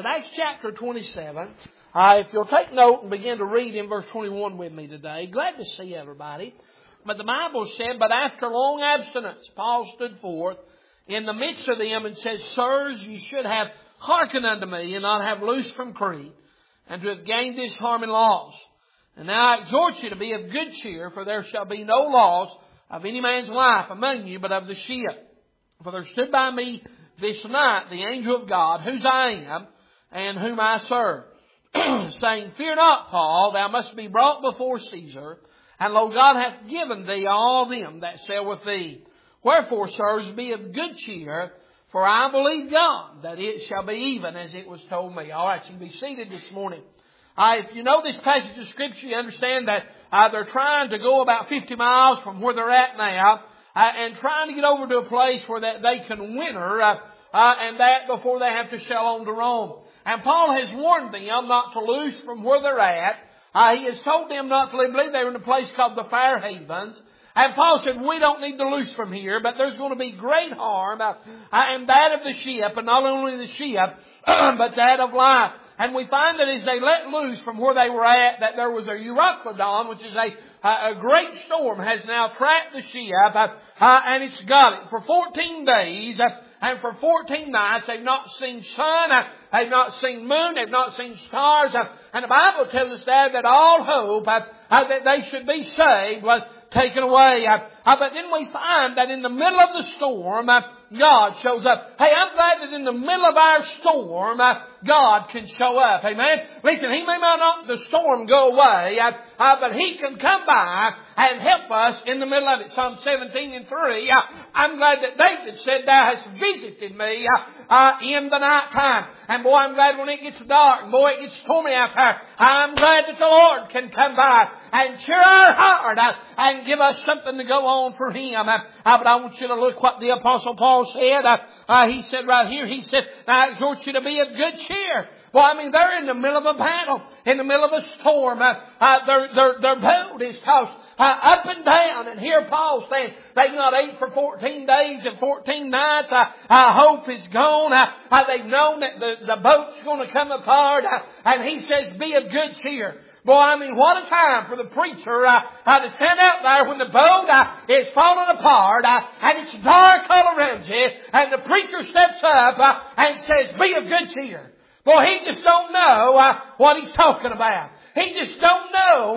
27. Acts chapter 27. If you'll take note and begin to read in verse 21 with me today. Glad to see everybody. But the Bible said, but after long abstinence, Paul stood forth in the midst of them and said, Sirs, you should have hearkened unto me and not have loosed from Crete, and to have gained this harm and loss. And now I exhort you to be of good cheer, for there shall be no loss of any man's life among you, but of the ship. For there stood by me this night the angel of God, whose I am, and whom I serve, saying, Fear not, Paul, thou must be brought before Caesar, and lo, God hath given thee all them that sail with thee. Wherefore, sirs, be of good cheer, for I believe God, that it shall be even as it was told me. All right, you can be seated this morning. If you know this passage of Scripture, you understand that they're trying to go about 50 miles from where they're at now, and trying to get over to a place where that they can winter, and that before they have to sail on to Rome. And Paul has warned them not to loose from where they're at. He has told them not to leave. I believe they were in a place called the Fair Havens. And Paul said, we don't need to loose from here, but there's going to be great harm, and that of the ship, and not only the ship, but that of life. And we find that as they let loose from where they were at, that there was a Euroclydon, which is a great storm, has now trapped the ship, and it's got it. For 14 days, and for 14 nights, they've not seen sun, they've not seen moon, they've not seen stars, and the Bible tells us that all hope that they should be saved was taken away. But then we find that in the middle of the storm, God shows up. Hey, I'm glad that in the middle of our storm, God can show up. Amen. Listen, He may not the storm go away, but He can come by and help us in the middle of it. Psalm 17 and 3. I'm glad that David said, Thou hast visited me in the night time. And boy, I'm glad when it gets dark, and boy, it gets stormy out there. I'm glad that the Lord can come by and cheer our heart and give us something to go on for Him. But I want you to look what the Apostle Paul said. He said right here, he said, I exhort you to be of good cheer. Well, I mean, they're in the middle of a battle, in the middle of a storm. Their boat is tossed up and down. And here Paul's saying they've not ate for 14 days and 14 nights. Hope is gone. They've known that the boat's going to come apart. And he says, be of good cheer. Boy, I mean, what a time for the preacher to stand out there when the boat is falling apart and it's dark all around you, and the preacher steps up and says, be of good cheer. Boy, he just don't know what he's talking about. He just don't know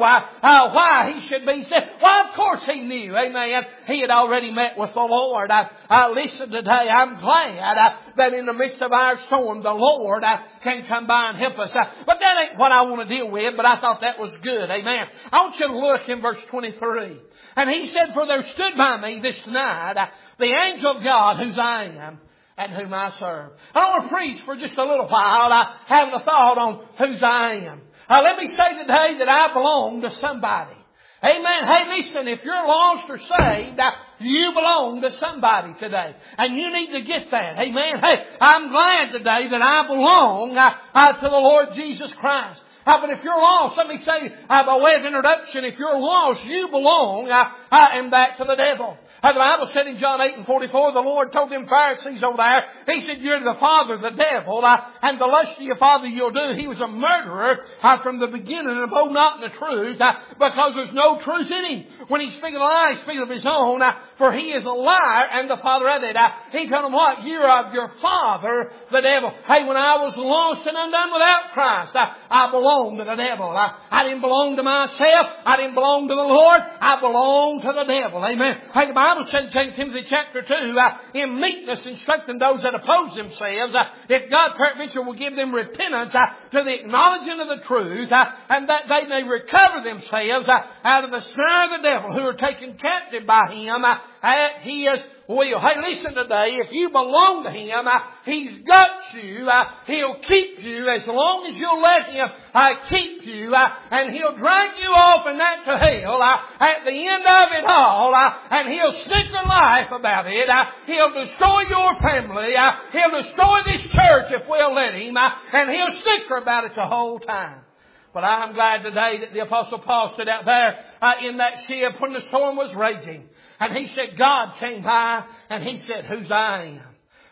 why he should be saved. Well, of course he knew. Amen. He had already met with the Lord. Listen today, I'm glad that in the midst of our storm, the Lord can come by and help us. But that ain't what I want to deal with, but I thought that was good. Amen. I want you to look in verse 23. And he said, For there stood by me this night the angel of God, whose I am, and whom I serve. I want to preach for just a little while, having a thought on whose I am. Let me say today that I belong to somebody. Amen. Hey, listen, if you're lost or saved, you belong to somebody today. And you need to get that. Amen. Hey, I'm glad today that I belong to the Lord Jesus Christ. But if you're lost, let me say by way of introduction, if you're lost, you belong and back to the devil. The Bible said in John 8 and 44, the Lord told them Pharisees over there, He said, you're the father of the devil, and the lust of your father you'll do. He was a murderer from the beginning, and abode not in the truth, because there's no truth in him. When he speaks a lie, he speaks of his own, for he is a liar and the father of it. He told them what? You're of your father, the devil. Hey, when I was lost and undone without Christ, I belonged to the devil. I didn't belong to myself. I didn't belong to the Lord. I belonged to the devil. Amen. Hey, the Bible said in 2 Timothy chapter 2, in meekness instructing those that oppose themselves, if God peradventure will give them repentance to the acknowledging of the truth, and that they may recover themselves out of the snare of the devil, who are taken captive by him at his will. Hey, listen today, if you belong to Him, He's got you. He'll keep you as long as you'll let Him keep you, and He'll drag you off and that to hell at the end of it all, and He'll stick your life about it. He'll destroy your family. He'll destroy this church if we'll let Him, and He'll stick about it the whole time. But I'm glad today that the Apostle Paul stood out there in that ship when the storm was raging. And he said, God came by and he said, whose I am.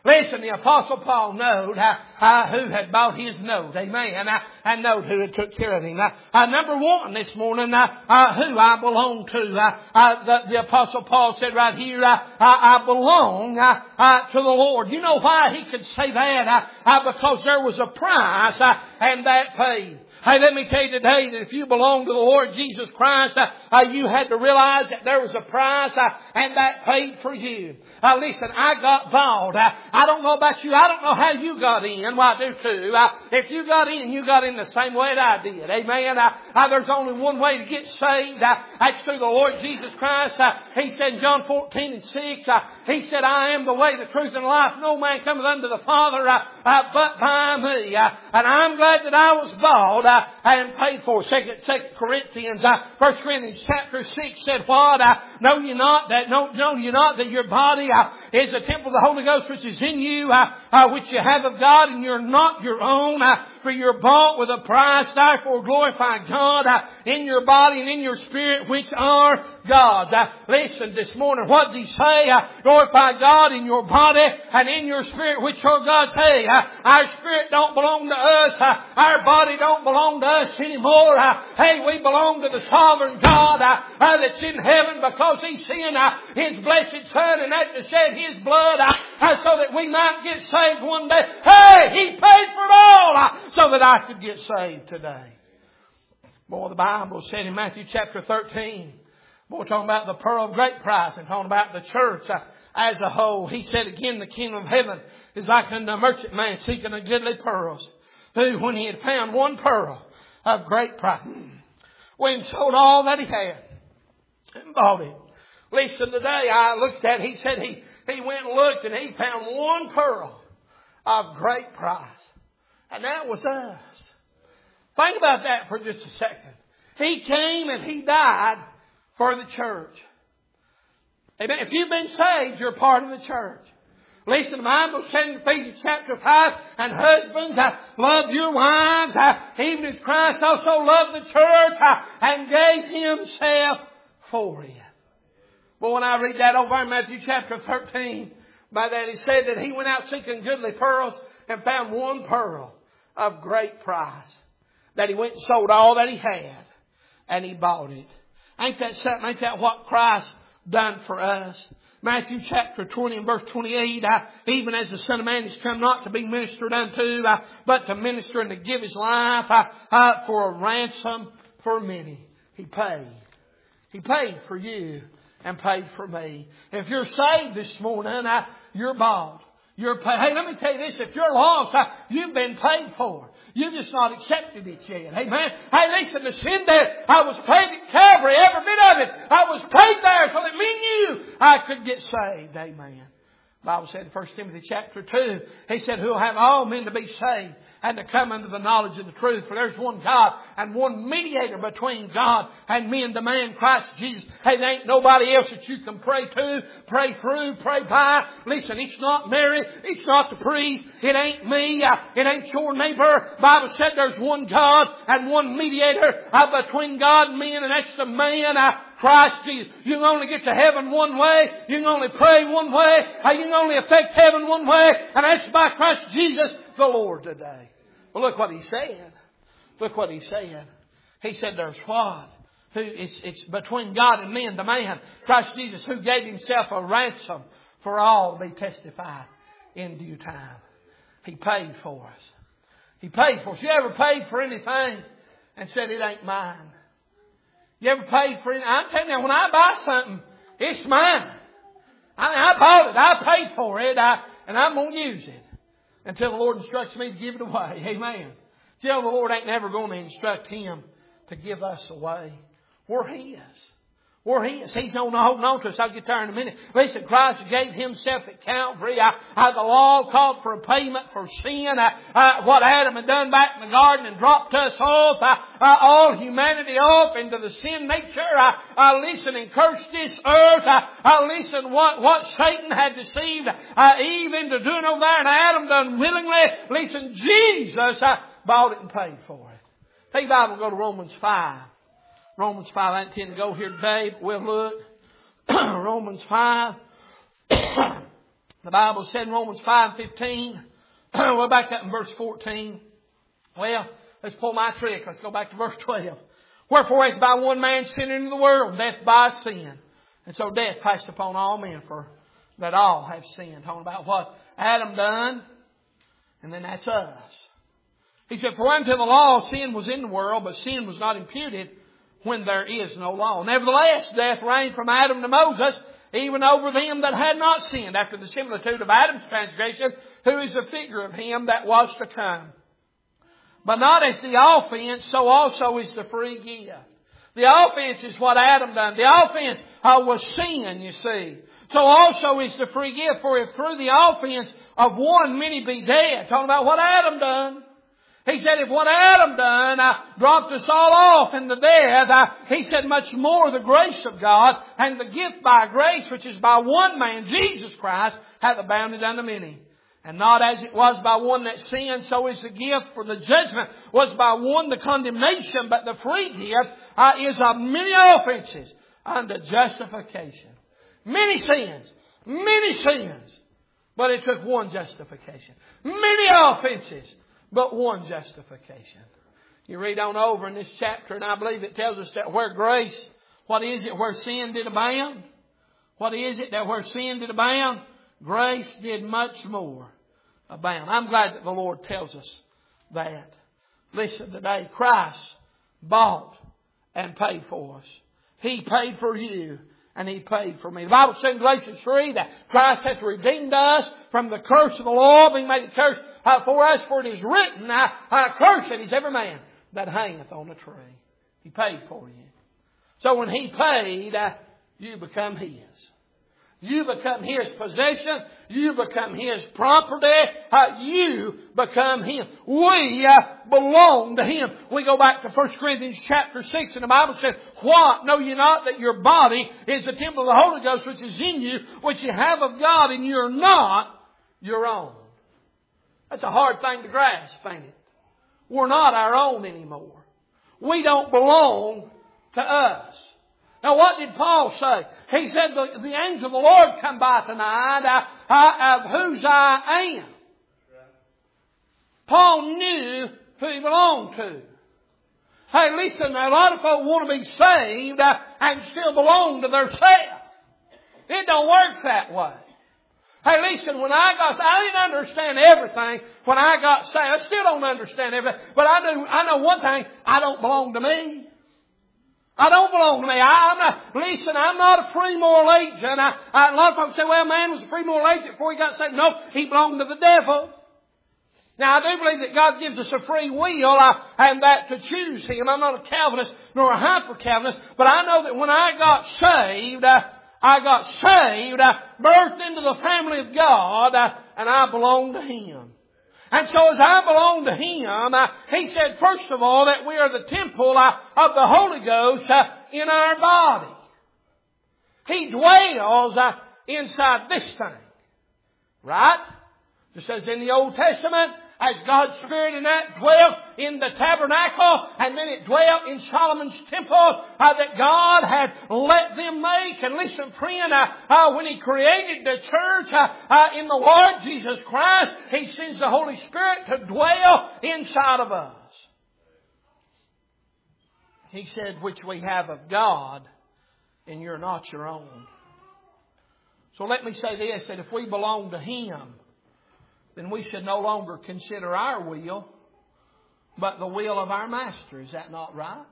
Listen, the Apostle Paul knowed who had bought his note. Amen. And knowed who had took care of him. Number one this morning, who I belong to. The Apostle Paul said right here, I belong to the Lord. You know why he could say that? Because there was a price and that paid. Hey, let me tell you today that if you belong to the Lord Jesus Christ, you had to realize that there was a price and that paid for you. Listen, I got bought. I don't know about you. I don't know how you got in. Well, I do too. If you got in the same way that I did. Amen. There's only one way to get saved. That's through the Lord Jesus Christ. He said in John 14:6, He said, I am the way, the truth, and life. No man cometh unto the Father but by me. And I'm glad that I was bought and paid for. 2 Corinthians, 1 Corinthians chapter 6 said what? Know you not that your body is a temple of the Holy Ghost which is in you, which you have of God, and you're not your own, for you're bought with a price. Therefore glorify God in your body and in your spirit, which are God's. Listen, this morning, what did he say? Glorify God in your body and in your spirit, which are God's. Hey, our spirit don't belong to us. Our body don't belong to us anymore. Hey, we belong to the sovereign God that's in heaven, because He sent His blessed Son and had to shed His blood so that we might get saved one day. Hey, He paid for it all so that I could get saved today. Boy, the Bible said in Matthew chapter 13, boy, talking about the pearl of great price and talking about the church as a whole. He said again, the kingdom of heaven is like unto a merchant man seeking a goodly pearls, who, when he had found one pearl of great price, went and sold all that he had and bought it. Listen, today I looked at it. He said he went and looked and he found one pearl of great price. And that was us. Think about that for just a second. He came and He died for the church. Amen. If you've been saved, you're part of the church. Listen, the Bible said in Ephesians chapter 5, and husbands, love your wives, even as Christ also loved the church and gave Himself for it. But when I read that over in Matthew chapter 13, by that He said that He went out seeking goodly pearls and found one pearl of great price. That He went and sold all that He had and He bought it. Ain't that something? Ain't that what Christ done for us? Matthew chapter 20 and verse 28, even as the Son of Man is come not to be ministered unto, but to minister and to give His life for a ransom for many. He paid. He paid for you and paid for me. If you're saved this morning, you're bought. You're paid. Hey, let me tell you this. If you're lost, you've been paid for. You've just not accepted it yet. Amen. Hey, listen, the sin there, I was paid at Calvary, every bit of it. I was paid there so that me and you, I could get saved. Amen. The Bible said in 1 Timothy chapter 2, He said, who will have all men to be saved and to come unto the knowledge of the truth. For there's one God and one mediator between God and men, the man Christ Jesus. Hey, there ain't nobody else that you can pray to, pray through, pray by. Listen, it's not Mary, it's not the priest, it ain't me, it ain't your neighbor. The Bible said there's one God and one mediator between God and men, and that's the man Christ Jesus. You can only get to heaven one way. You can only pray one way. You can only affect heaven one way. And that's by Christ Jesus the Lord today. Well, look what He said. Look what He said. He said there's what? It's between God and men, the man, Christ Jesus, who gave Himself a ransom for all to be testified in due time. He paid for us. He paid for us. You ever paid for anything and said it ain't mine? You ever paid for it? I'm telling you, when I buy something, it's mine. I bought it. I paid for it. And I'm going to use it until the Lord instructs me to give it away. Amen. See, the Lord ain't never going to instruct Him to give us away. We're His. We're His. He's holding on to us. I'll get there in a minute. Listen, Christ gave Himself at Calvary. The law called for a payment for sin. What Adam had done back in the garden and dropped us off, all humanity off into the sin nature. Listen, and cursed this earth. Listen, what Satan had deceived Eve into doing over there, and Adam done willingly. Listen, Jesus bought it and paid for it. Take the Bible and go to Romans 5. Romans 5, I intend to go here today, but we'll look. Romans 5, The Bible said in Romans 5:15, we're back up in verse 14. Well, let's pull my trick. Let's go back to verse 12. Wherefore, as by one man sin into the world, death by sin. And so death passed upon all men, for that all have sinned. Talking about what Adam done, and then that's us. He said, for unto the law sin was in the world, but sin was not imputed when there is no law. Nevertheless, death reigned from Adam to Moses, even over them that had not sinned, after the similitude of Adam's transgression, who is the figure of him that was to come. But not as the offense, so also is the free gift. The offense is what Adam done. The offense was sin, you see. So also is the free gift. For if through the offense of one many be dead, talking about what Adam done. He said, if what Adam done dropped us all off in the death, he said, much more the grace of God and the gift by grace, which is by one man, Jesus Christ, hath abounded unto many. And not as it was by one that sinned, so is the gift. For the judgment was by one the condemnation, but the free gift is of many offenses unto justification. Many sins. But it took one justification. Many offenses, but one justification. You read on over in this chapter, and I believe it tells us that where grace, what is it where sin did abound? What is it that where sin did abound? Grace did much more abound. I'm glad that the Lord tells us that. Listen, today Christ bought and paid for us. He paid for you and He paid for me. The Bible says in Galatians 3 that Christ hath redeemed us from the curse of the law, being made a curse for us, for it is written, cursed is every man that hangeth on a tree. He paid for you. So when He paid, you become His. You become His possession. You become His property. You become Him. We belong to Him. We go back to 1 Corinthians chapter 6 and the Bible says, what? Know ye not that your body is the temple of the Holy Ghost which is in you, which you have of God, and you're not your own. That's a hard thing to grasp, ain't it? We're not our own anymore. We don't belong to us. Now what did Paul say? He said, the angel of the Lord come by tonight, of whose I am. Paul knew who he belonged to. Hey, listen, a lot of folk want to be saved and still belong to themselves. It don't work that way. Hey, listen, I didn't understand everything when I got saved. I still don't understand everything. But I know one thing, I don't belong to me. I don't belong to me. I'm not a free moral agent. A lot of folks say, well, man was a free moral agent before he got saved. No, he belonged to the devil. Now, I do believe that God gives us a free will and that to choose Him. I'm not a Calvinist nor a hyper-Calvinist, but I know that when I got saved, birthed into the family of God, and I belong to Him. And so as I belong to Him, He said, first of all, that we are the temple of the Holy Ghost in our body. He dwells inside this thing. Right? Just as in the Old Testament, as God's Spirit in that dwelt in the tabernacle, and then it dwelt in Solomon's temple, that God had let them make. And listen, friend, when He created the church in the Lord Jesus Christ, He sends the Holy Spirit to dwell inside of us. He said, which we have of God, and you're not your own. So let me say this, that if we belong to Him, then we should no longer consider our will, but the will of our Master. Is that not right?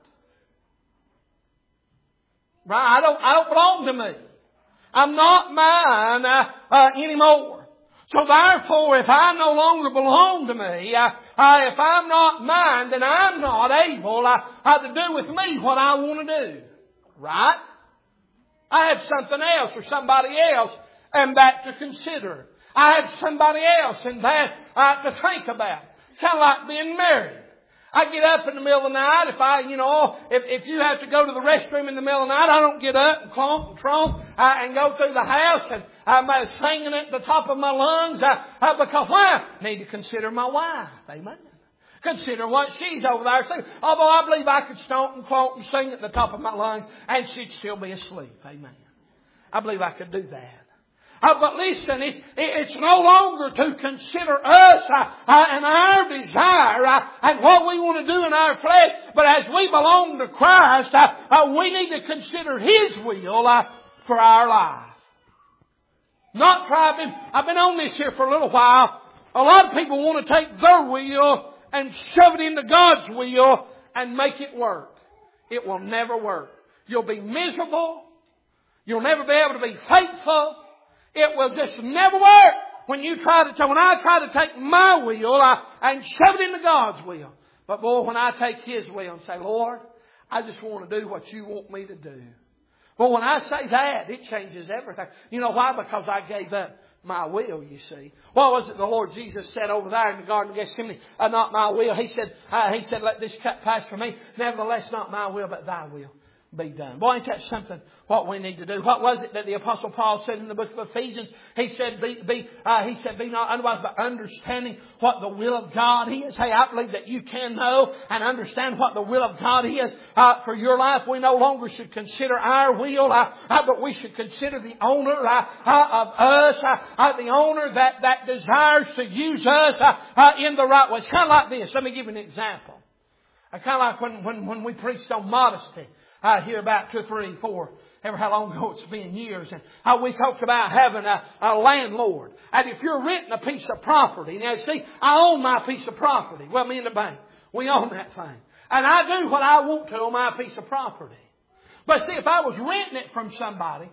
Right? I don't belong to me. I'm not mine anymore. So therefore, if I no longer belong to me, if I'm not mine, then I'm not able to do with me what I want to do. Right? I have something else or somebody else and that to consider. I have somebody else and that to think about. It's kind of like being married. I get up in the middle of the night. If you have to go to the restroom in the middle of the night, I don't get up and clomp and tromp and go through the house and I'm singing at the top of my lungs because why? I need to consider my wife. Amen. Consider what she's over there singing. Although I believe I could stomp and clomp and sing at the top of my lungs and she'd still be asleep. Amen. I believe I could do that. But listen, it's no longer to consider us and our desire and what we want to do in our flesh. But as we belong to Christ, we need to consider His will for our life. Not try. I've been on this here for a little while. A lot of people want to take their will and shove it into God's will and make it work. It will never work. You'll be miserable. You'll never be able to be faithful. It will just never work when I try to take my will and shove it into God's will. But boy, when I take His will and say, Lord, I just want to do what You want me to do. Well, when I say that, it changes everything. You know why? Because I gave up my will, you see. What was it the Lord Jesus said over there in the Garden of Gethsemane? Not my will. He said, let this cup pass from me. Nevertheless, not my will, but Thy will be done. Boy, ain't that something what we need to do? What was it that the Apostle Paul said in the book of Ephesians? He said, be not otherwise but understanding what the will of God is. Hey, I believe that you can know and understand what the will of God is for your life. We no longer should consider our will, but we should consider the owner of us, the owner that desires to use us in the right way. It's kind of like this. Let me give you an example. Kind of like when we preached on modesty. Here about 2, 3, 4, ever how long ago it's been, years. And how we talked about having a landlord. And if you're renting a piece of property, now see, I own my piece of property. Well, me and the bank, we own that thing. And I do what I want to on my piece of property. But see, if I was renting it from somebody,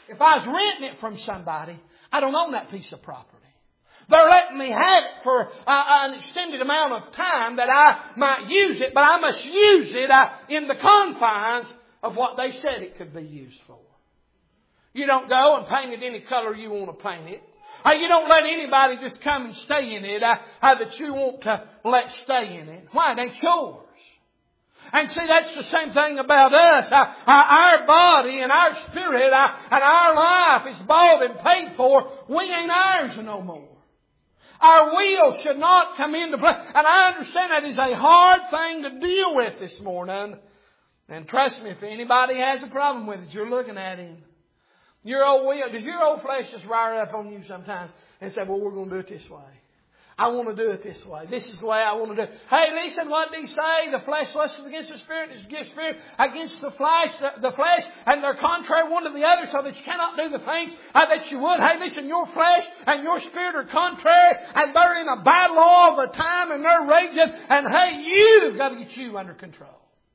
I don't own that piece of property. They're letting me have it for an extended amount of time that I might use it, but I must use it in the confines of what they said it could be used for. You don't go and paint it any color you want to paint it. You don't let anybody just come and stay in it that you want to let stay in it. Why? It ain't yours. And see, that's the same thing about us. Our body and our spirit and our life is bought and paid for. We ain't ours no more. Our will should not come into play. And I understand that is a hard thing to deal with this morning. And trust me, if anybody has a problem with it, you're looking at Him. Your old will, does your old flesh just rile up on you sometimes and say, well, we're going to do it this way. I want to do it this way. This is the way I want to do it. Hey, listen, what did He say? The flesh lusts against the Spirit, the Spirit against the flesh, and they're contrary one to the other, so that you cannot do the things that you would. Hey, listen, your flesh and your spirit are contrary, and they're in a battle all the time, and they're raging, and hey, you've got to get you under control.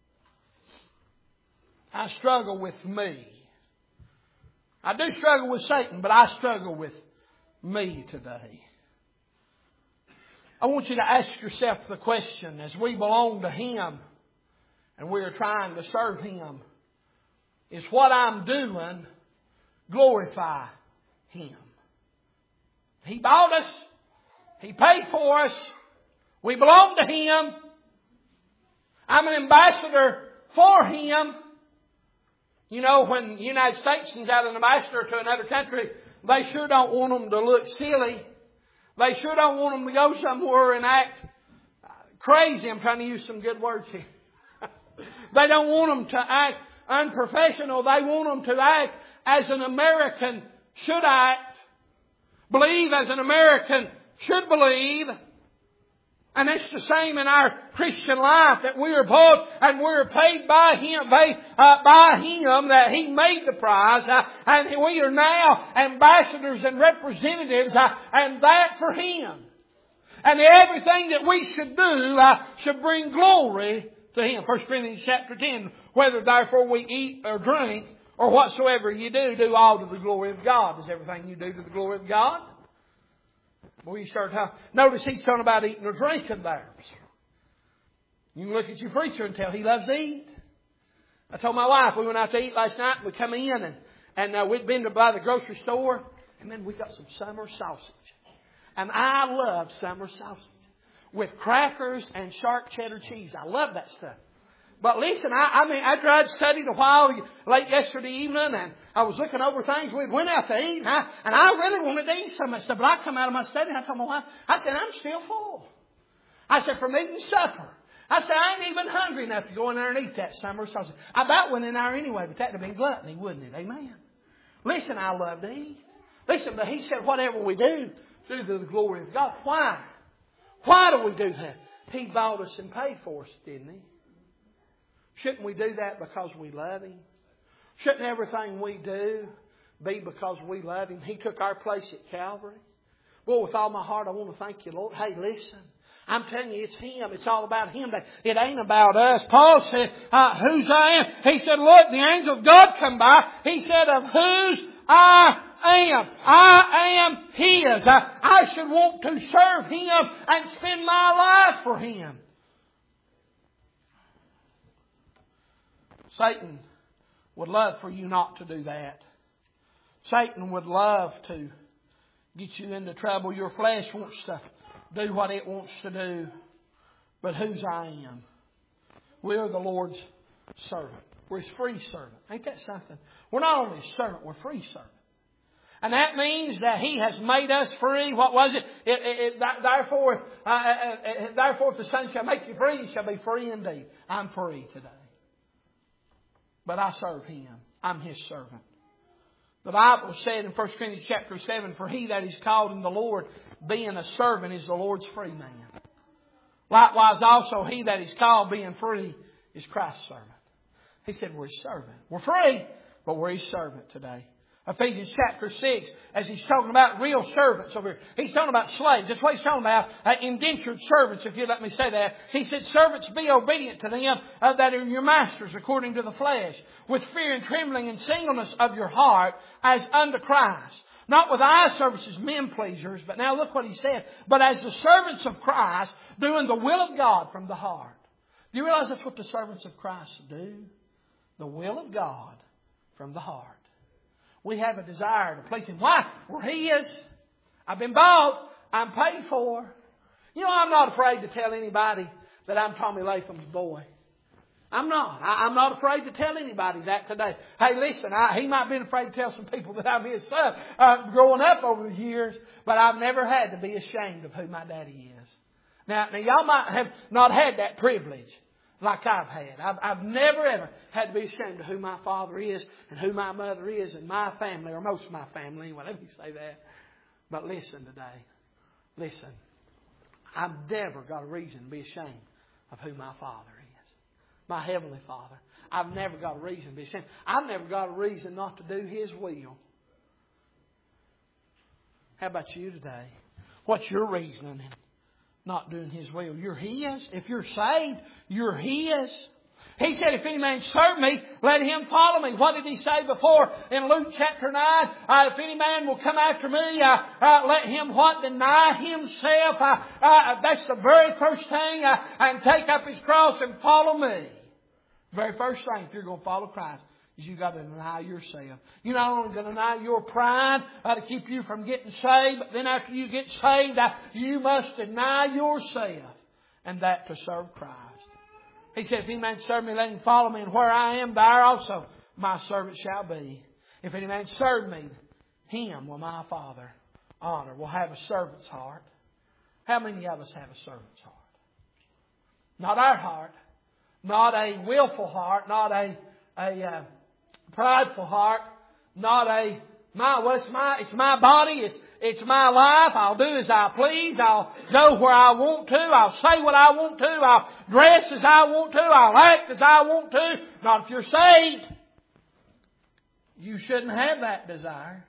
I struggle with me. I do struggle with Satan, but I struggle with me today. I want you to ask yourself the question, as we belong to Him and we are trying to serve Him, is what I'm doing glorify Him? He bought us. He paid for us. We belong to Him. I'm an ambassador for Him. You know, when the United States sends out an ambassador to another country, they sure don't want them to look silly. They sure don't want them to go somewhere and act crazy. I'm trying to use some good words here. They don't want them to act unprofessional. They want them to act as an American should act. Believe as an American should believe. And it's the same in our Christian life, that we are bought and we're paid by Him, that He made the price, and we are now ambassadors and representatives, and that for Him. And everything that we should do should bring glory to Him. 1 Corinthians chapter 10, whether therefore we eat or drink or whatsoever you do all to the glory of God. Is everything you do to the glory of God? Well, you start talking. Notice he's talking about eating or drinking there. You can look at your preacher and tell he loves to eat. I told my wife, we went out to eat last night. We come in and we'd been to buy the grocery store. And then we got some summer sausage. And I love summer sausage. With crackers and sharp cheddar cheese. I love that stuff. But listen, I tried studying a while late yesterday evening, and I was looking over things. We went out to eat, and I really wanted to eat some of that stuff. But I come out of my study, and I told my wife, I said, I'm still full. I said, from eating supper. I said, I ain't even hungry enough to go in there and eat that summer sausage. I about went in there anyway, but that would have been gluttony, wouldn't it? Amen. Listen, I love to eat. Listen, but He said whatever we do to the glory of God. Why? Why do we do that? He bought us and paid for us, didn't He? Shouldn't we do that because we love Him? Shouldn't everything we do be because we love Him? He took our place at Calvary. Well, with all my heart, I want to thank you, Lord. Hey, listen. I'm telling you, it's Him. It's all about Him. It ain't about us. Paul said, whose I am. He said, look, the angel of God come by. He said, of whose I am. I am His. I should want to serve Him and spend my life for Him. Satan would love for you not to do that. Satan would love to get you into trouble. Your flesh wants to do what it wants to do. But whose I am? We are the Lord's servant. We're His free servant. Ain't that something? We're not only His servant, we're free servant. And that means that He has made us free. What was it? Therefore, if the Son shall make you free, you shall be free indeed. I'm free today. But I serve Him. I'm His servant. The Bible said in 1 Corinthians chapter 7, for he that is called in the Lord, being a servant, is the Lord's free man. Likewise also he that is called, being free, is Christ's servant. He said we're His servant. We're free, but we're His servant today. Ephesians chapter 6, as he's talking about real servants over here. He's talking about slaves. That's what he's talking about. Indentured servants, if you let me say that. He said, servants, be obedient to them that are your masters according to the flesh, with fear and trembling and singleness of your heart, as unto Christ. Not with eye services, men pleasers, but now look what he said. But as the servants of Christ, doing the will of God from the heart. Do you realize that's what the servants of Christ do? The will of God from the heart. We have a desire to please Him. Why? We're His. I've been bought. I'm paid for. You know, I'm not afraid to tell anybody that I'm Tommy Latham's boy. I'm not. I'm not afraid to tell anybody that today. Hey, listen, he might have been afraid to tell some people that I'm his son growing up over the years, but I've never had to be ashamed of who my daddy is. Now y'all might have not had that privilege like I've had. I've never ever had to be ashamed of who my father is and who my mother is and my family, or most of my family, anyway, let me say that. But listen today. Listen. I've never got a reason to be ashamed of who my Father is. My Heavenly Father. I've never got a reason to be ashamed. I've never got a reason not to do His will. How about you today? What's your reasoning in not doing His will? You're His. If you're saved, you're His. He said, if any man serve me, let him follow me. What did He say before in Luke chapter 9? If any man will come after me, let him what? Deny himself. That's the very first thing. And take up his cross and follow me. Very first thing, if you're going to follow Christ, is you've got to deny yourself. You're not only going to deny your pride to keep you from getting saved, but then after you get saved, you must deny yourself. And that to serve Christ. He said, if any man serve me, let him follow me. And where I am, there also my servant shall be. If any man serve me, him will my Father honor. Will have a servant's heart. How many of us have a servant's heart? Not our heart. Not a willful heart. Not a prideful heart. Not a, it's my body. It's my life. I'll do as I please. I'll go where I want to. I'll say what I want to. I'll dress as I want to. I'll act as I want to. Not if you're saved. You shouldn't have that desire.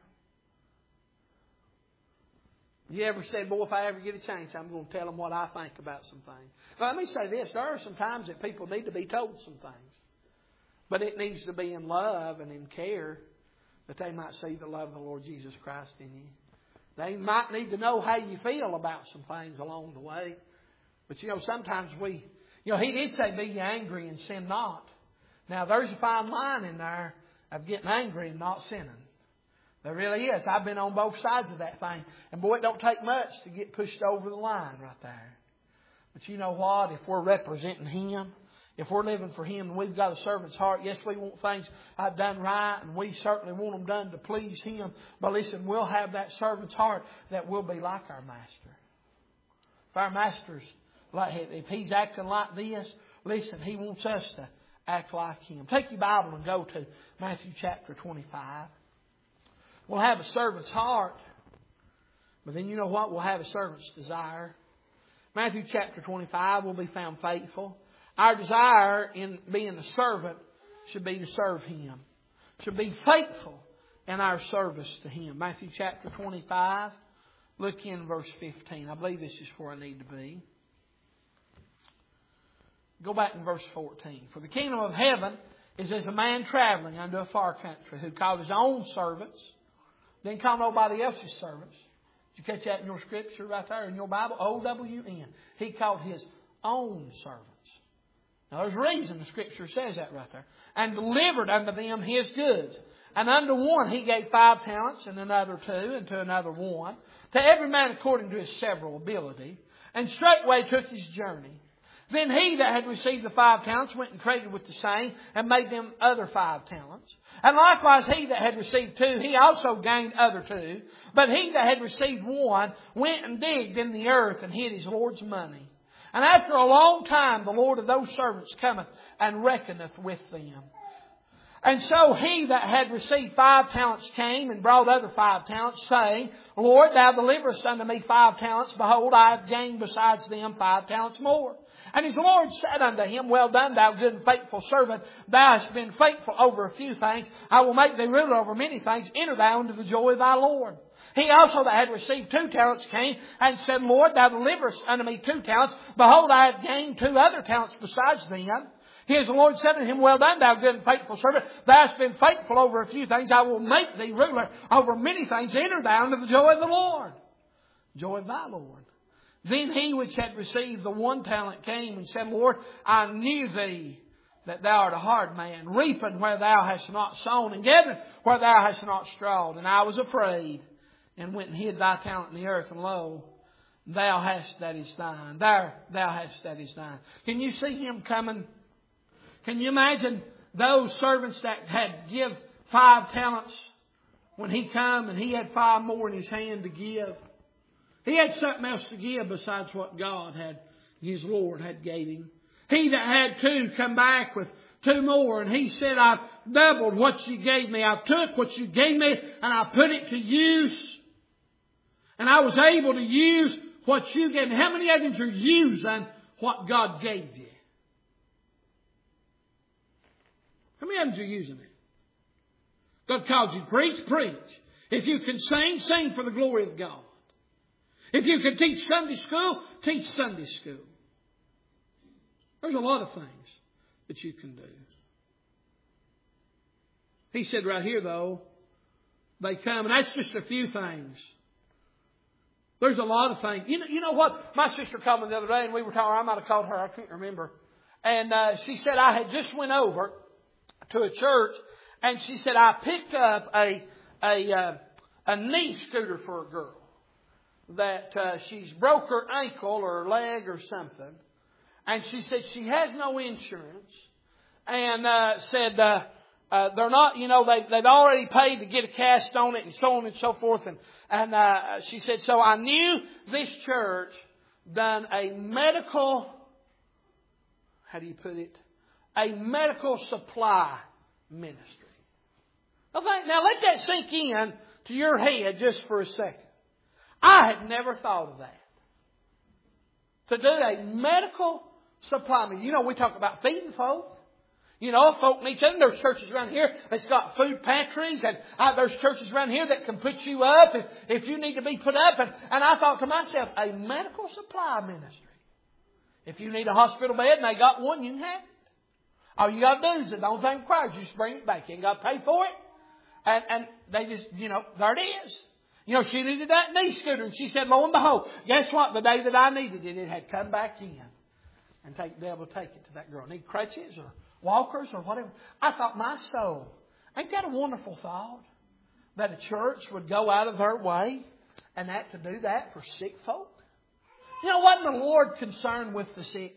You ever said, boy, if I ever get a chance, I'm going to tell them what I think about some things. Well, let me say this. There are some times that people need to be told some things. But it needs to be in love and in care that they might see the love of the Lord Jesus Christ in you. They might need to know how you feel about some things along the way. But sometimes He did say, be ye angry and sin not. Now there's a fine line in there of getting angry and not sinning. There really is. I've been on both sides of that thing. And boy, it don't take much to get pushed over the line right there. But you know what? If we're representing Him, if we're living for Him and we've got a servant's heart, yes, we want things done right, and we certainly want them done to please Him. But listen, we'll have that servant's heart that will be like our Master. If our Master's, if He's acting like this, listen, He wants us to act like Him. Take your Bible and go to Matthew chapter 25. We'll have a servant's heart. But then you know what? We'll have a servant's desire. Matthew chapter 25 will be found faithful. Our desire in being a servant should be to serve Him. Should be faithful in our service to Him. Matthew chapter 25. Look in verse 15. I believe this is where I need to be. Go back in verse 14. For the kingdom of heaven is as a man traveling unto a far country, who called his own servants, didn't call nobody else's servants. Did you catch that in your scripture right there in your Bible? O-W-N. He called his own servants. Now there's a reason the scripture says that right there. And delivered unto them his goods. And unto one he gave 5 talents, and another 2, and to another 1. To every man according to his several ability. And straightway took his journey. Then he that had received the 5 talents went and traded with the same, and made them other 5 talents. And likewise he that had received 2, he also gained other 2. But he that had received 1 went and digged in the earth, and hid his Lord's money. And after a long time the Lord of those servants cometh, and reckoneth with them. And so he that had received 5 talents came and brought other 5 talents, saying, Lord, thou deliverest unto me 5 talents. Behold, I have gained besides them 5 talents more. And his Lord said unto him, Well done, thou good and faithful servant. Thou hast been faithful over a few things. I will make thee ruler over many things. Enter thou into the joy of thy Lord. He also that had received 2 talents came and said, Lord, thou deliverest unto me 2 talents. Behold, I have gained 2 other talents besides them. His Lord said unto him, Well done, thou good and faithful servant. Thou hast been faithful over a few things. I will make thee ruler over many things. Enter thou into the joy of the Lord. Joy of thy Lord. Then he which had received the 1 talent came and said, Lord, I knew thee, that thou art a hard man, reaping where thou hast not sown, and gathering where thou hast not strawed. And I was afraid, and went and hid thy talent in the earth, and lo, thou hast that is thine. There thou hast that is thine. Can you see him coming? Can you imagine those servants that had give 5 talents when he come and he had 5 more in his hand to give? He had something else to give besides what God had, his Lord had gave him. He that had 2 come back with 2 more, and he said, I've doubled what you gave me. I took what you gave me and I put it to use. And I was able to use what you gave me. How many of you are using what God gave you? How many of you are using it? God calls you to preach, preach. If you can sing, sing for the glory of God. If you can teach Sunday school, teach Sunday school. There's a lot of things that you can do. He said right here, though, they come, and that's just a few things. There's a lot of things. You know what? My sister called me the other day, and we were talking. I might have called her. I can't remember. And she said I had just went over to a church, and she said I picked up a knee scooter for a girl that she's broke her ankle or her leg or something, and she said she has no insurance, and said they're not, they've already paid to get a cast on it and so on and so forth, and she said, so I knew this church done a medical, how do you put it? A medical supply ministry. Now let that sink in to your head just for a second. I had never thought of that. To do a medical supply ministry. We talk about feeding folk. Folk need something. There's churches around here that's got food pantries, and there's churches around here that can put you up if you need to be put up. And I thought to myself, a medical supply ministry. If you need a hospital bed and they got one, you can have it. All you got to do is the only thing required is you just bring it back. You ain't got to pay for it. And they just, there it is. She needed that knee scooter, and she said, lo and behold, guess what? The day that I needed it, it had come back in. And be able to take it to that girl. Need crutches or walkers or whatever. I thought, my soul, ain't that a wonderful thought? That a church would go out of their way and to do that for sick folk? Wasn't the Lord concerned with the sick?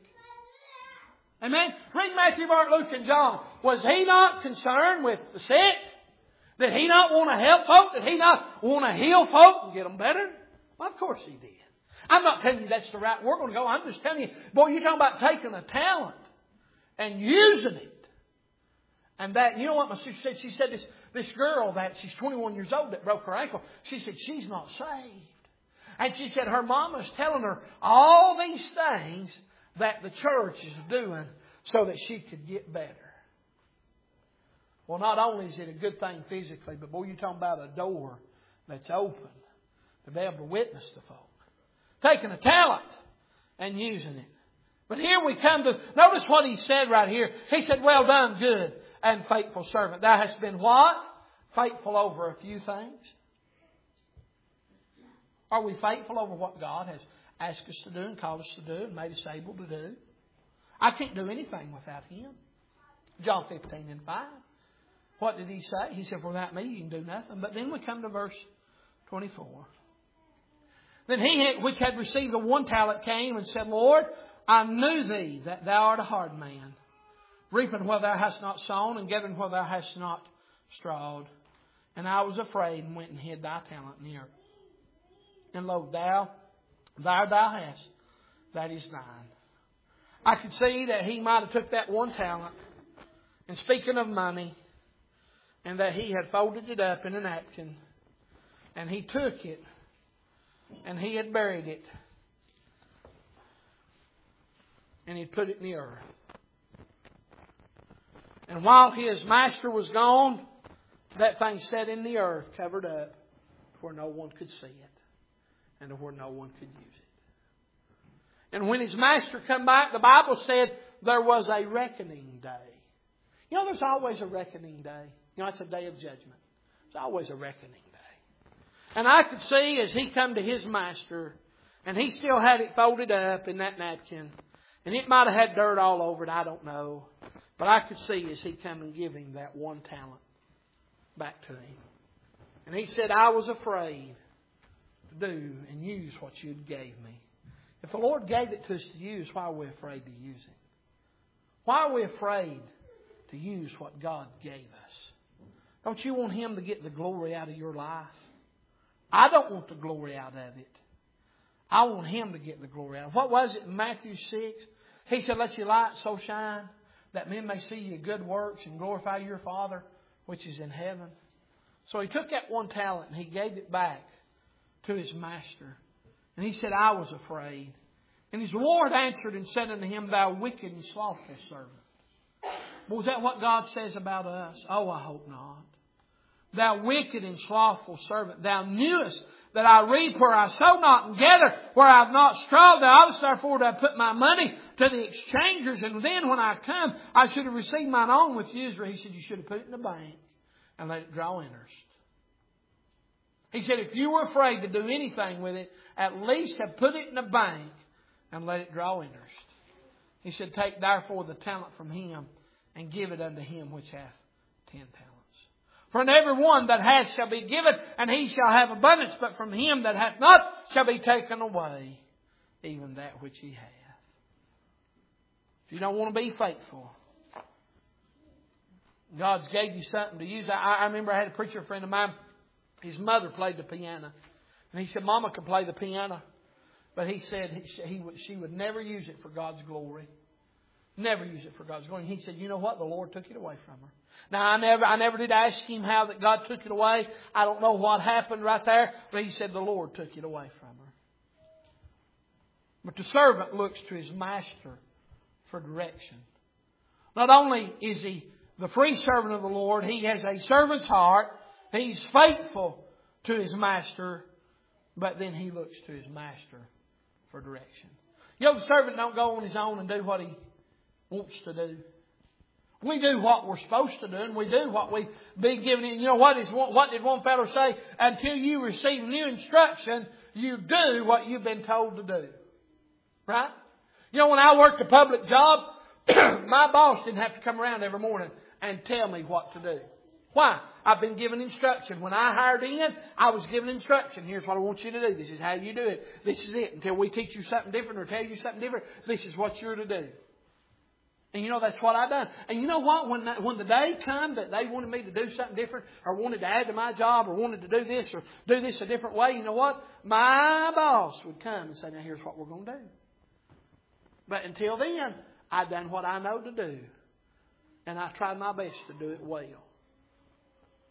Amen? Read Matthew, Mark, Luke, and John. Was He not concerned with the sick? Did He not want to help folk? Did He not want to heal folk and get them better? Well, of course He did. I'm not telling you that's the right word to go. I'm just telling you, boy, you're talking about taking a talent and using it. And that, you know what my sister said? She said this, this girl that she's 21 years old that broke her ankle, she said she's not saved. And she said her mama's telling her all these things that the church is doing so that she could get better. Well, not only is it a good thing physically, but boy, you're talking about a door that's open to be able to witness to folk. Taking a talent and using it. But here we come to, notice what he said right here. He said, well done, good and faithful servant. Thou hast been what? Faithful over a few things. Are we faithful over what God has asked us to do and called us to do and made us able to do? I can't do anything without Him. John 15:5. What did He say? He said, without me you can do nothing. But then we come to verse 24. Then he which had received the 1 talent came and said, Lord, I knew Thee that Thou art a hard man, reaping where Thou hast not sown and gathering where Thou hast not strawed. And I was afraid and went and hid Thy talent in the earth. And lo, Thou hast, that is Thine. I could see that he might have took that 1 talent, and speaking of money, and that he had folded it up in a napkin, and he took it, and he had buried it, and he put it in the earth. And while his master was gone, that thing sat in the earth, covered up, where no one could see it, and where no one could use it. And when his master come back, the Bible said there was a reckoning day. You know, there's always a reckoning day. You know, it's a day of judgment. There's always a reckoning day. And I could see as he come to his master, and he still had it folded up in that napkin, and it might have had dirt all over it, I don't know. But I could see as he come and give him that 1 talent back to him. And he said, I was afraid to do and use what you gave me. If the Lord gave it to us to use, why are we afraid to use it? Why are we afraid to use what God gave us? Don't you want Him to get the glory out of your life? I don't want the glory out of it. I want Him to get the glory out of it. What was it in Matthew 6? He said, let your light so shine that men may see your good works and glorify your Father which is in heaven. So He took that 1 talent and He gave it back to His master. And he said, I was afraid. And his Lord answered and said unto him, thou wicked and slothful servant. Well, is that what God says about us? Oh, I hope not. Thou wicked and slothful servant, thou knewest that I reap where I sow not and gather where I have not strawed. Thou oughtest therefore to have put my money to the exchangers, and then when I come, I should have received mine own with usury. He said, you should have put it in the bank and let it draw interest. He said, if you were afraid to do anything with it, at least have put it in the bank and let it draw interest. He said, take therefore the talent from him and give it unto him which hath 10 talents. For unto every one that hath shall be given, and he shall have abundance. But from him that hath not shall be taken away even that which he hath. If you don't want to be faithful, God's gave you something to use. I remember I had a preacher friend of mine. His mother played the piano. And he said, Mama could play the piano. But he said she would never use it for God's glory. Never use it for God's glory. And he said, you know what? The Lord took it away from her. Now, I never did ask him how that God took it away. I don't know what happened right there. But he said the Lord took it away from her. But the servant looks to his master for direction. Not only is he the free servant of the Lord, he has a servant's heart. He's faithful to his master, but then he looks to his master for direction. You know, the servant don't go on his own and do what he wants to do. We do what we're supposed to do, and we do what we've been given. You know, what did one fellow say? Until you receive new instruction, you do what you've been told to do. Right? You know, when I worked a public job, my boss didn't have to come around every morning and tell me what to do. Why? I've been given instruction. When I hired in, I was given instruction. Here's what I want you to do. This is how you do it. This is it. Until we teach you something different or tell you something different, this is what you're to do. And you know, that's what I done. And you know what? When the day come that they wanted me to do something different or wanted to add to my job or wanted to do this or do this a different way, you know what? My boss would come and say, now here's what we're going to do. But until then, I've done what I know to do. And I tried my best to do it well.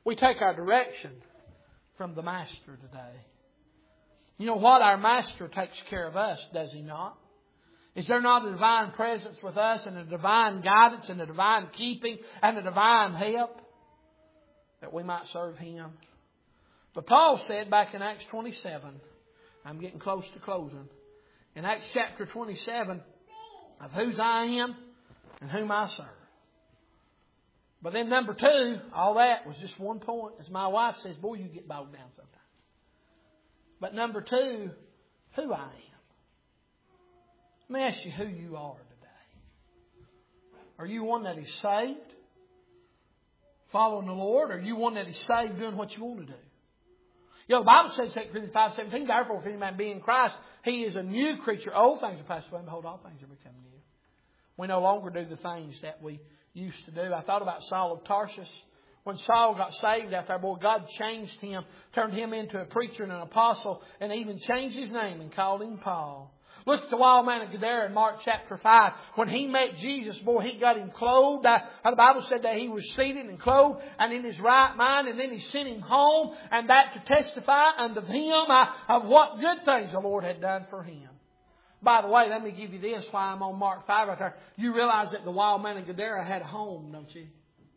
We take our direction from the Master today. You know what? Our Master takes care of us, does He not? Is there not a divine presence with us and a divine guidance and a divine keeping and a divine help that we might serve Him? But Paul said back in Acts 27, I'm getting close to closing, in Acts chapter 27, of whose I am and whom I serve. But then number 2, all that was just one point. As my wife says, boy, you get bogged down sometimes. But number 2, who I am. Let me ask you who you are today. Are you one that is saved, following the Lord? Or are you one that is saved doing what you want to do? You know, the Bible says, 2 Corinthians 5:17, therefore, if any man be in Christ, he is a new creature. Old things are passed away, and behold, all things are become new. We no longer do the things that we used to do. I thought about Saul of Tarsus. When Saul got saved after, boy, God changed him, turned him into a preacher and an apostle, and even changed his name and called him Paul. Look at the wild man of Gadara in Mark chapter 5. When he met Jesus, boy, he got him clothed. The Bible said that he was seated and clothed and in his right mind. And then He sent him home, and that to testify unto him of what good things the Lord had done for him. By the way, let me give you this while I'm on Mark 5 right there. You realize that the wild man of Gadara had a home, don't you?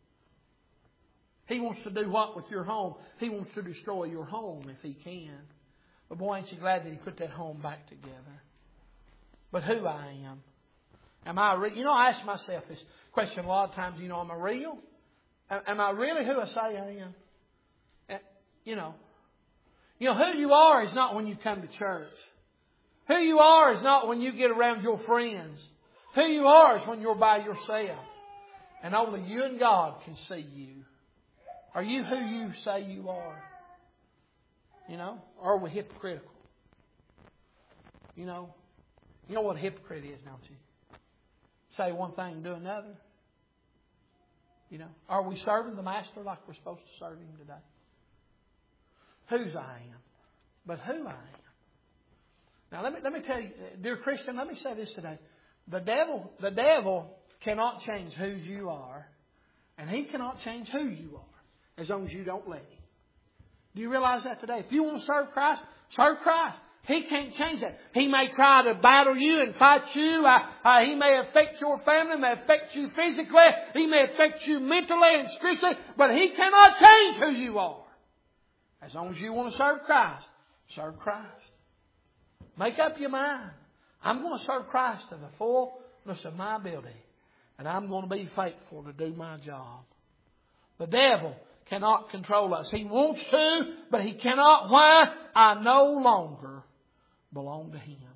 He wants to do what with your home? He wants to destroy your home if He can. But boy, ain't you glad that He put that home back together. But who I am. Am I real? You know, I ask myself this question a lot of times. You know, am I real? Am I really who I say I am? You know, who you are is not when you come to church. Who you are is not when you get around your friends. Who you are is when you're by yourself. And only you and God can see you. Are you who you say you are? You know? Or are we hypocritical? You know what a hypocrite is, don't you? Say one thing and do another. You know? Are we serving the Master like we're supposed to serve Him today? Whose I am. But who I am. Now let me tell you, dear Christian, let me say this today. The devil cannot change whose you are, and he cannot change who you are, as long as you don't let him. Do you realize that today? If you want to serve Christ, serve Christ. He can't change that. He may try to battle you and fight you. He may affect your family, may affect you physically. He may affect you mentally and spiritually. But He cannot change who you are. As long as you want to serve Christ, serve Christ. Make up your mind. I'm going to serve Christ to the fullness of my ability. And I'm going to be faithful to do my job. The devil cannot control us. He wants to, but he cannot. Why? I no longer belong to him.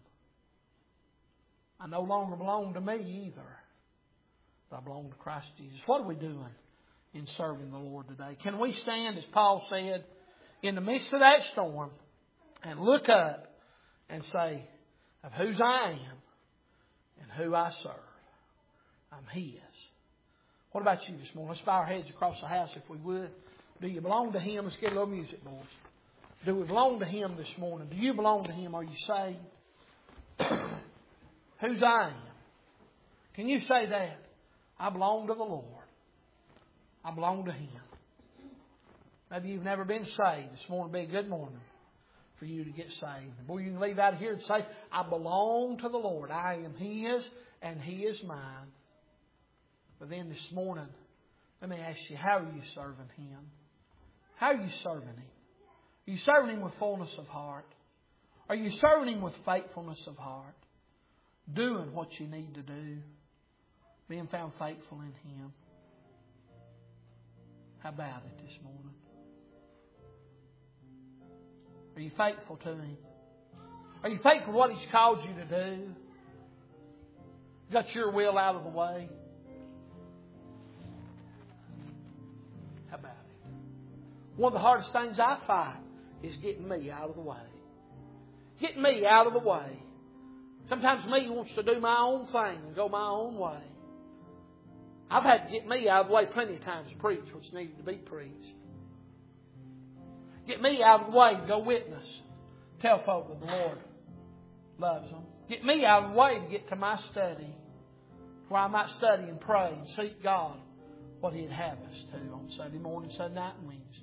I no longer belong to me either. But I belong to Christ Jesus. What are we doing in serving the Lord today? Can we stand, as Paul said, in the midst of that storm and look up and say, of whose I am and who I serve? I'm His. What about you this morning? Let's bow our heads across the house if we would. Do you belong to Him? Let's get a little music, boys. Do we belong to Him this morning? Do you belong to Him? Are you saved? Whose I am? Can you say that? I belong to the Lord. I belong to Him. Maybe you've never been saved. This morning will be a good morning for you to get saved. Boy, you can leave out here and say, I belong to the Lord. I am His and He is mine. But then this morning, let me ask you, how are you serving Him? How are you serving Him? Are you serving Him with fullness of heart? Are you serving Him with faithfulness of heart? Doing what you need to do? Being found faithful in Him? How about it this morning? Are you faithful to Him? Are you faithful to what He's called you to do? Got your will out of the way? How about it? One of the hardest things I fight is getting me out of the way. Getting me out of the way. Sometimes me wants to do my own thing and go my own way. I've had to get me out of the way plenty of times to preach what's needed to be preached. Get me out of the way to go witness. Tell folk that the Lord loves them. Get me out of the way to get to my study, where I might study and pray and seek God what He'd have us to on Sunday morning, Sunday night, and Wednesday.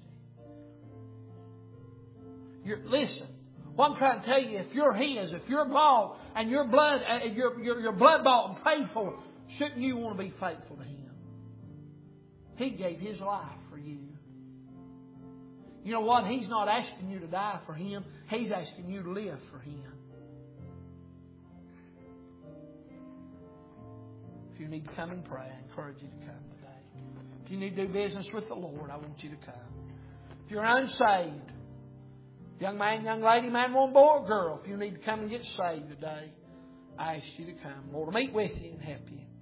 Listen, what I'm trying to tell you, if you're His, if you're bought and your blood, you're blood bought and paid for, shouldn't you want to be faithful to Him? He gave His life for you. You know what? He's not asking you to die for Him. He's asking you to live for Him. If you need to come and pray, I encourage you to come today. If you need to do business with the Lord, I want you to come. If you're unsaved, young man, young lady, man, woman, boy, or girl, if you need to come and get saved today, I ask you to come. Lord, will meet with you and help you.